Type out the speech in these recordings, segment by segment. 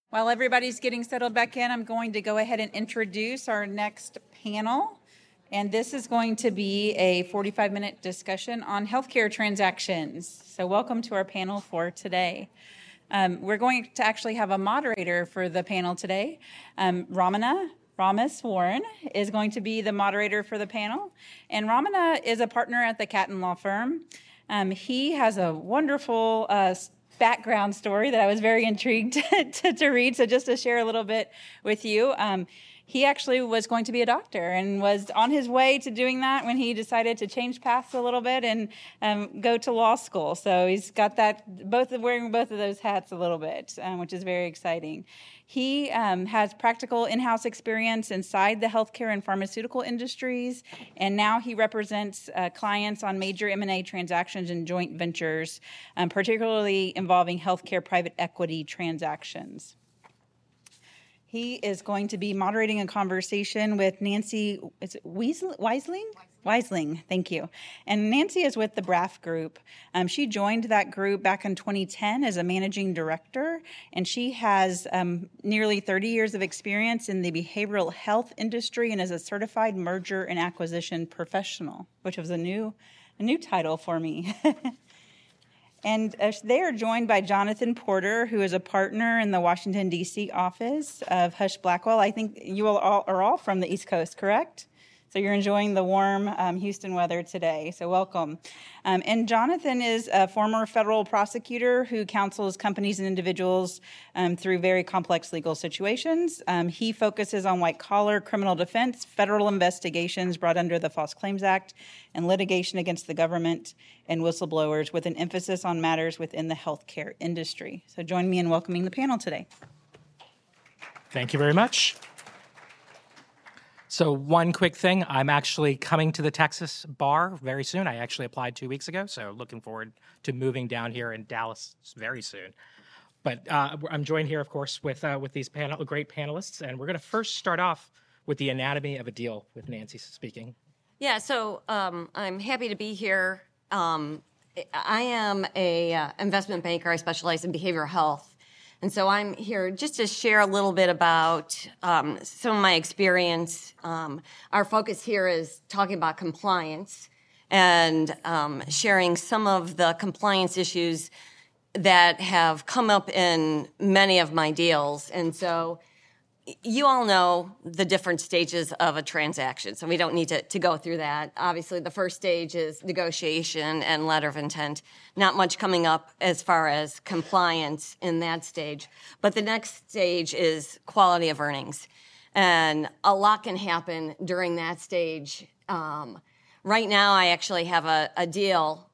While everybody's getting settled back in, I'm going to go ahead and introduce our next panel. And this is going to be a 45-minute discussion on healthcare transactions. So welcome to our panel for today. We're going to actually have a moderator for the panel today. Ramesh Warren is going to be the moderator for the panel. And Ramana is a partner at the Catton Law Firm. He has a wonderful background story that I was very intrigued to read. So just to share a little bit with you, he actually was going to be a doctor and was on his way to doing that when he decided to change paths a little bit and go to law school. So he's got that, wearing both of those hats a little bit, which is very exciting. He has practical in-house experience inside the healthcare and pharmaceutical industries, and now he represents clients on major M&A transactions and joint ventures, particularly involving healthcare private equity transactions. He is going to be moderating a conversation with Nancy Weisling, thank you. And Nancy is with the Braff Group. She joined that group back in 2010 as a managing director, and she has nearly 30 years of experience in the behavioral health industry and is a certified merger and acquisition professional, which was a new title for me. And they are joined by Jonathan Porter, who is a partner in the Washington, D.C. office of Husch Blackwell. I think you all are all from the East Coast, correct? So you're enjoying the warm Houston weather today, so welcome. And Jonathan is a former federal prosecutor who counsels companies and individuals through very complex legal situations. He focuses on white-collar criminal defense, federal investigations brought under the False Claims Act, and litigation against the government and whistleblowers with an emphasis on matters within the healthcare industry. So join me in welcoming the panel today. Thank you very much. So one quick thing, I'm actually coming to the Texas bar very soon. I actually applied 2 weeks ago, so looking forward to moving down here in Dallas very soon. But I'm joined here, of course, with these great panelists, and we're going to first start off with the anatomy of a deal with Nancy speaking. Yeah, so I'm happy to be here. I am a investment banker. I specialize in behavioral health. And so I'm here just to share a little bit about some of my experience. Our focus here is talking about compliance and sharing some of the compliance issues that have come up in many of my deals. And so you all know the different stages of a transaction, so we don't need to go through that. Obviously, the first stage is negotiation and letter of intent. Not much coming up as far as compliance in that stage. But the next stage is quality of earnings. And a lot can happen during that stage. Right now, I actually have a deal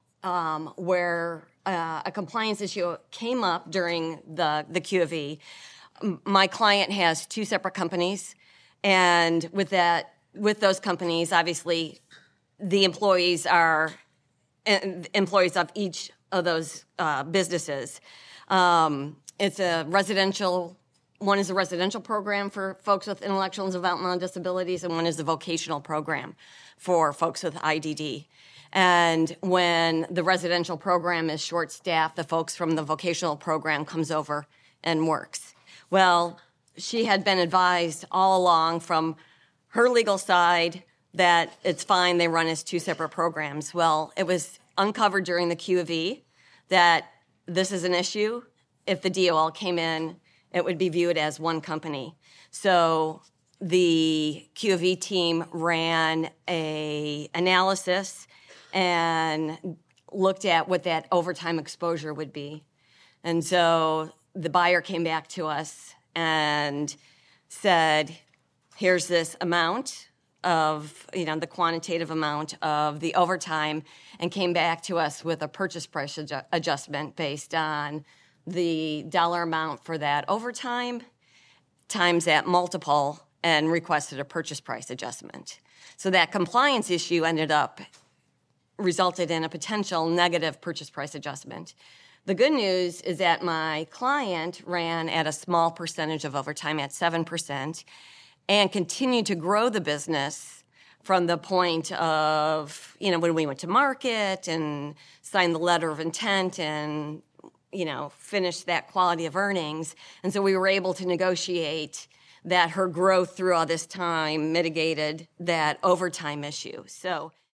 where a compliance issue came up during the Q of E. My client has two separate companies, and with those companies, obviously, the employees are employees of each of those businesses. It's a residential. One is a residential program for folks with intellectual and developmental disabilities, and one is the vocational program for folks with IDD. And when the residential program is short-staffed, the folks from the vocational program comes over and works. Well, she had been advised all along from her legal side that it's fine, they run as two separate programs. Well, it was uncovered during the Q of E that this is an issue. If the DOL came in, it would be viewed as one company. So the Q of E team ran an analysis and looked at what that overtime exposure would be. And so the buyer came back to us and said, here's this amount of, the quantitative amount of the overtime, and came back to us with a purchase price adjustment based on the dollar amount for that overtime times that multiple, and requested a purchase price adjustment. So that compliance issue resulted in a potential negative purchase price adjustment. The good news is that my client ran at a small percentage of overtime at 7% and continued to grow the business from the point of, when we went to market and signed the letter of intent and finish that quality of earnings. And so we were able to negotiate that her growth through all this time mitigated that overtime issue. So